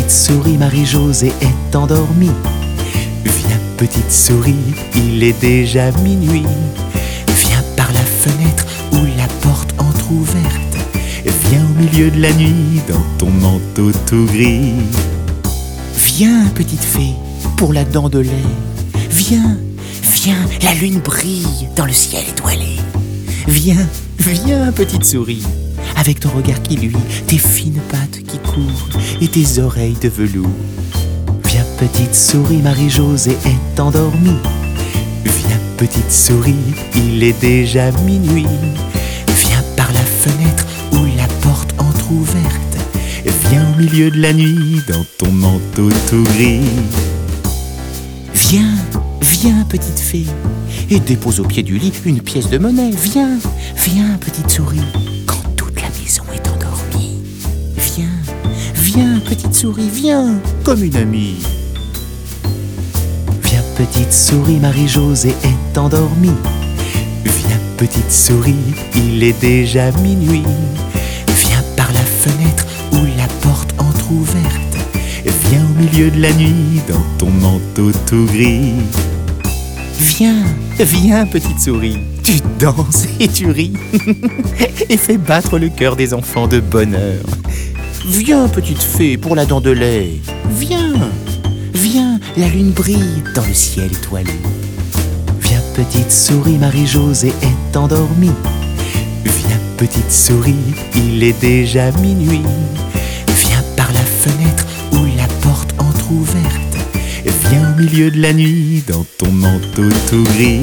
petite souris, Marie-Josée est endormie. Viens petite souris, il est déjà minuit. Viens par la fenêtre ou la porte entr'ouverte. Viens au milieu de la nuit dans ton manteau tout gris. Viens petite fée pour la dent de lait. Viens, viens, la lune brille dans le ciel étoilé. Viens, viens petite souris, avec ton regard qui luit, tes fines pattes qui courent et tes oreilles de velours. Viens petite souris, Marie-Josée est endormie. Viens petite souris, il est déjà minuit. Viens par la fenêtre ou la porte entr'ouverte. Viens au milieu de la nuit dans ton manteau tout gris. Viens, viens petite fée, et dépose au pied du lit une pièce de monnaie. Viens, viens petite souris, quand toute la maison est endormie. Viens, viens petite souris, viens, comme une amie. Viens petite souris, Marie-Josée est endormie. Viens petite souris, il est déjà minuit. Viens par la fenêtre ou la porte entr'ouverte. Viens au milieu de la nuit dans ton manteau tout gris. Viens, viens petite souris, tu danses et tu ris et fais battre le cœur des enfants de bonheur. Viens petite fée pour la dent de lait. Viens, viens, la lune brille dans le ciel étoilé. Viens petite souris, Marie-Josée est endormie. Viens petite souris, il est déjà minuit. Viens par la fenêtre ou la porte entr'ouverte. Viens au milieu de la nuit dans ton manteau tout gris.